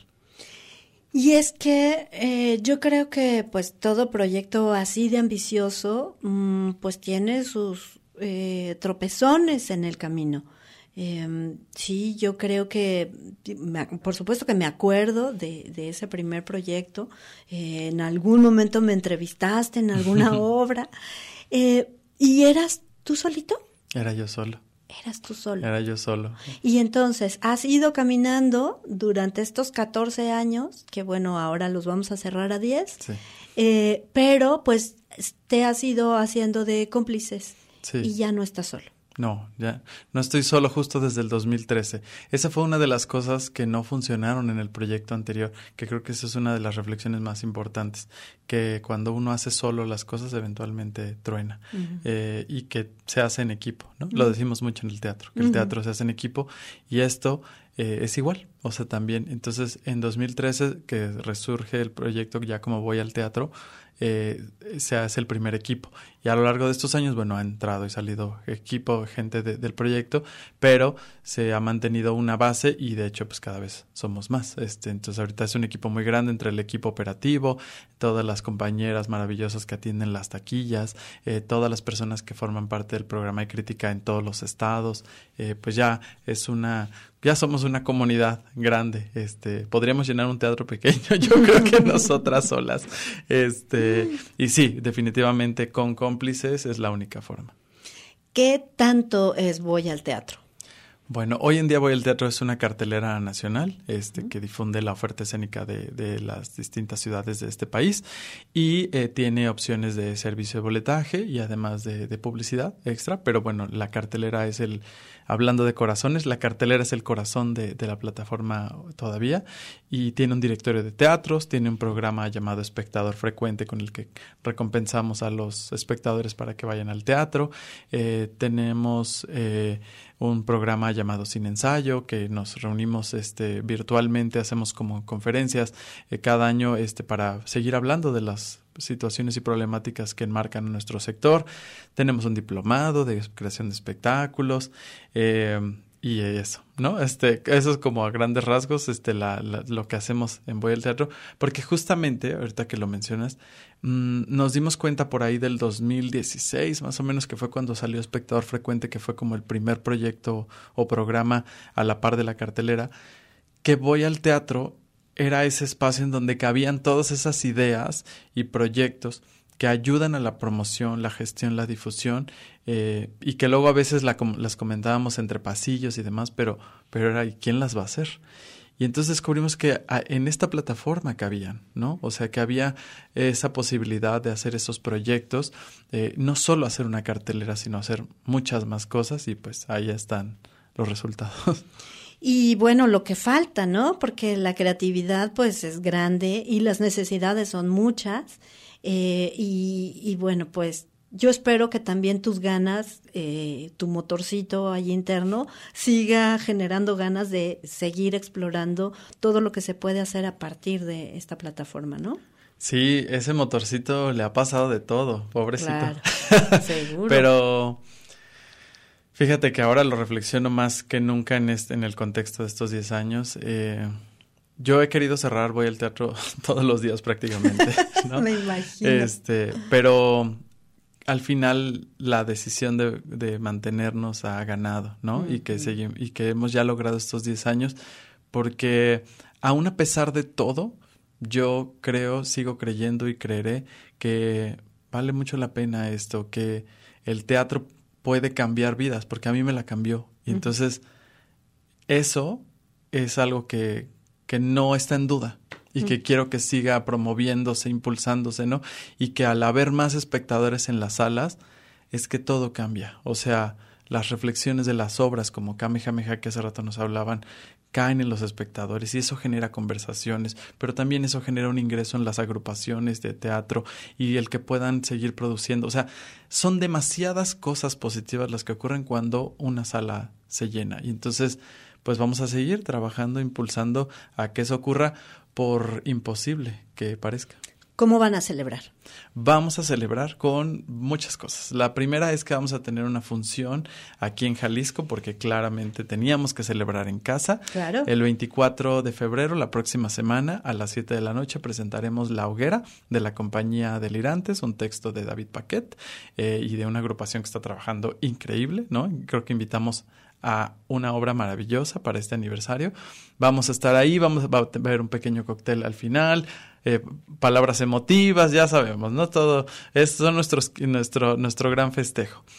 Y es que eh, yo creo que pues todo proyecto así de ambicioso mmm, pues tiene sus eh, tropezones en el camino. Eh, sí, yo creo que, me, por supuesto que me acuerdo de, de ese primer proyecto. Eh, en algún momento me entrevistaste en alguna obra. Eh, ¿Y eras tú solito? Era yo solo. Eras tú solo. Era yo solo. Y entonces, has ido caminando durante estos catorce años, que bueno, ahora los vamos a cerrar a diez, Sí. eh, pero pues te has ido haciendo de cómplices Sí. y ya no estás solo. No, ya no estoy solo justo desde el dos mil trece. Esa fue una de las cosas que no funcionaron en el proyecto anterior, que creo que esa es una de las reflexiones más importantes, que cuando uno hace solo las cosas eventualmente truena. Uh-huh. eh, y que se hace en equipo, ¿no? Uh-huh. Lo decimos mucho en el teatro, que Uh-huh. el teatro se hace en equipo y esto eh, es igual, o sea, también. Entonces, en dos mil trece, que resurge el proyecto ya como Voy al Teatro, Eh, se hace el primer equipo. Y a lo largo de estos años, bueno, ha entrado y salido equipo, gente de, del proyecto, pero se ha mantenido una base y de hecho, pues cada vez somos más. Este, entonces ahorita es un equipo muy grande entre el equipo operativo, todas las compañeras maravillosas que atienden las taquillas, eh, todas las personas que forman parte del programa de crítica en todos los estados, eh, pues ya es una... Ya somos una comunidad grande, este, podríamos llenar un teatro pequeño, yo creo que nosotras solas, este, y sí, definitivamente con cómplices es la única forma. ¿Qué tanto es Voy al Teatro? Bueno, hoy en día Voy al Teatro es una cartelera nacional este, que difunde la oferta escénica de, de las distintas ciudades de este país y eh, tiene opciones de servicio de boletaje y además de, de publicidad extra, pero bueno, la cartelera es el, hablando de corazones, la cartelera es el corazón de, de la plataforma todavía y tiene un directorio de teatros, tiene un programa llamado Espectador Frecuente con el que recompensamos a los espectadores para que vayan al teatro, eh, tenemos... Eh, un programa llamado Sin Ensayo, que nos reunimos este, virtualmente, hacemos como conferencias eh, cada año este, para seguir hablando de las situaciones y problemáticas que enmarcan nuestro sector. Tenemos un diplomado de creación de espectáculos eh, y eso, ¿no? Este, eso es como a grandes rasgos este, la, la, lo que hacemos en Voy al Teatro, porque justamente, ahorita que lo mencionas, mmm, nos dimos cuenta por ahí del dos mil dieciséis, más o menos, que fue cuando salió Espectador Frecuente, que fue como el primer proyecto o programa a la par de la cartelera, que Voy al Teatro era ese espacio en donde cabían todas esas ideas y proyectos que ayudan a la promoción, la gestión, la difusión, eh, y que luego a veces la, las comentábamos entre pasillos y demás, pero, pero era, ¿y quién las va a hacer? Y entonces descubrimos que a, en esta plataforma cabían, ¿no? O sea, que había esa posibilidad de hacer esos proyectos, eh, no solo hacer una cartelera, sino hacer muchas más cosas, y pues ahí están los resultados. Y bueno, lo que falta, ¿no? Porque la creatividad pues es grande y las necesidades son muchas. Eh, y, y bueno, pues yo espero que también tus ganas, eh, tu motorcito ahí interno, siga generando ganas de seguir explorando todo lo que se puede hacer a partir de esta plataforma, ¿no? Sí, ese motorcito le ha pasado de todo, pobrecito. Claro, seguro. Pero fíjate que ahora lo reflexiono más que nunca en, este, en el contexto de estos diez años. Eh, Yo he querido cerrar Voy al Teatro todos los días prácticamente, ¿no? Me imagino. Este, pero al final la decisión de, de mantenernos ha ganado, ¿no? Uh-huh. Y que seguimos, y que hemos ya logrado estos diez años, porque aún a pesar de todo, yo creo, sigo creyendo y creeré que vale mucho la pena esto, que el teatro puede cambiar vidas, porque a mí me la cambió. Y uh-huh. entonces, eso es algo que que no está en duda y que mm. quiero que siga promoviéndose, impulsándose, ¿no? Y que al haber más espectadores en las salas, es que todo cambia. O sea, las reflexiones de las obras, como Kamehameha, que hace rato nos hablaban, caen en los espectadores y eso genera conversaciones, pero también eso genera un ingreso en las agrupaciones de teatro y el que puedan seguir produciendo. O sea, son demasiadas cosas positivas las que ocurren cuando una sala se llena. Y entonces, pues vamos a seguir trabajando, impulsando a que eso ocurra, por imposible que parezca. ¿Cómo van a celebrar? Vamos a celebrar con muchas cosas. La primera es que vamos a tener una función aquí en Jalisco, porque claramente teníamos que celebrar en casa. Claro. El veinticuatro de febrero, la próxima semana, a las siete de la noche, presentaremos La Hoguera, de la compañía Delirantes, un texto de David Paquet eh, y de una agrupación que está trabajando increíble, ¿no? Creo que invitamos a una obra maravillosa para este aniversario. Vamos a estar ahí, vamos a ver un pequeño cóctel al final, eh, palabras emotivas, ya sabemos, ¿no? Todo, estos son nuestros, nuestro, nuestro gran festejo.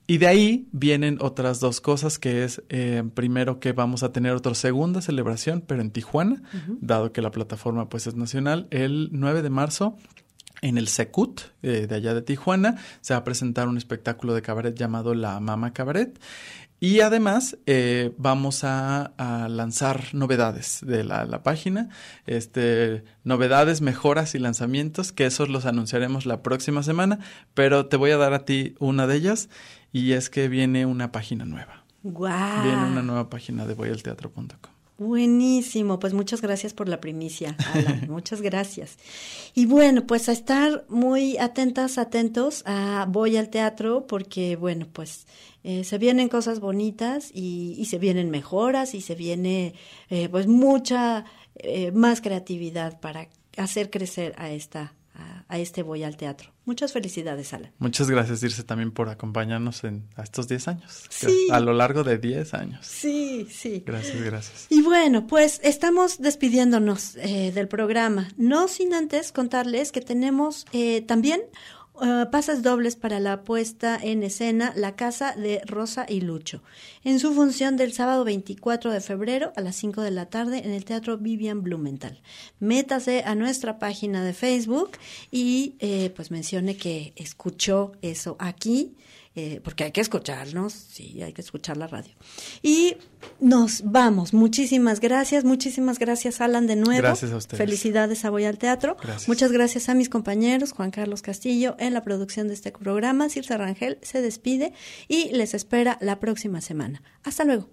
Y de ahí vienen otras dos cosas, que es, eh, primero, que vamos a tener otra segunda celebración, pero en Tijuana, uh-huh. dado que la plataforma pues es nacional. El nueve de marzo, en el Secut, eh, de allá de Tijuana, se va a presentar un espectáculo de cabaret llamado La Mama Cabaret. Y además eh, vamos a, a lanzar novedades de la, la página, este, novedades, mejoras y lanzamientos, que esos los anunciaremos la próxima semana, pero te voy a dar a ti una de ellas, y es que viene una página nueva. ¡Guau! Viene una nueva página de voy al teatro punto com. Buenísimo, pues muchas gracias por la primicia, Alan, muchas gracias. Y bueno, pues a estar muy atentas, atentos a Voy al Teatro, porque bueno, pues eh, se vienen cosas bonitas y, y se vienen mejoras y se viene eh, pues mucha eh, más creatividad para hacer crecer a esta a, a este Voy al Teatro. Muchas felicidades, Alan. Muchas gracias, Dirce, también por acompañarnos en a estos diez años. Sí. A lo largo de diez años. Sí, sí. Gracias, gracias. Y bueno, pues estamos despidiéndonos eh, del programa. No sin antes contarles que tenemos eh, también Uh, pases dobles para la puesta en escena La Casa de Rosa y Lucho, en su función del sábado veinticuatro de febrero a las cinco de la tarde en el Teatro Vivian Blumenthal. Métase a nuestra página de Facebook y eh, pues mencione que escuchó eso aquí, eh, porque hay que escucharnos, sí, hay que escuchar la radio. Y nos vamos. Muchísimas gracias, muchísimas gracias, Alan, de nuevo. Gracias a ustedes. Felicidades a Voy al Teatro. Gracias. Muchas gracias a mis compañeros, Juan Carlos Castillo, en la producción de este programa. Circe Rangel se despide y les espera la próxima semana. Hasta luego.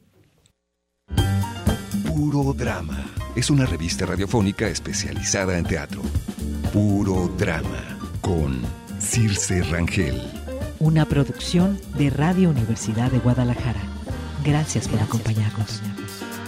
Puro Drama es una revista radiofónica especializada en teatro. Puro Drama con Circe Rangel. Una producción de Radio Universidad de Guadalajara. Gracias por acompañarnos.